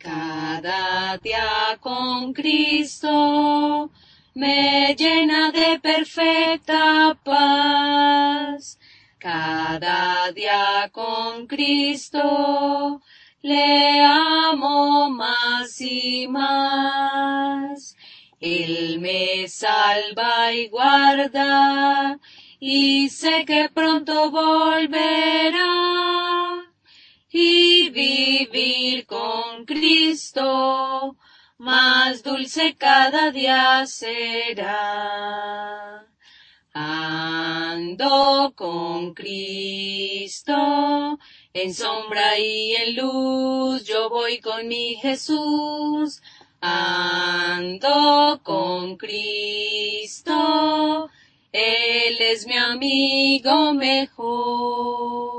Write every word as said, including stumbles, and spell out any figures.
Cada día con Cristo me llena de perfecta paz. Cada día con Cristo le amo más y más. Él me salva y guarda, y sé que pronto volverá. Y vivir con Cristo, más dulce cada día será. Ando con Cristo, en sombra y en luz, yo voy con mi Jesús. Ando con Cristo, Él es mi amigo mejor.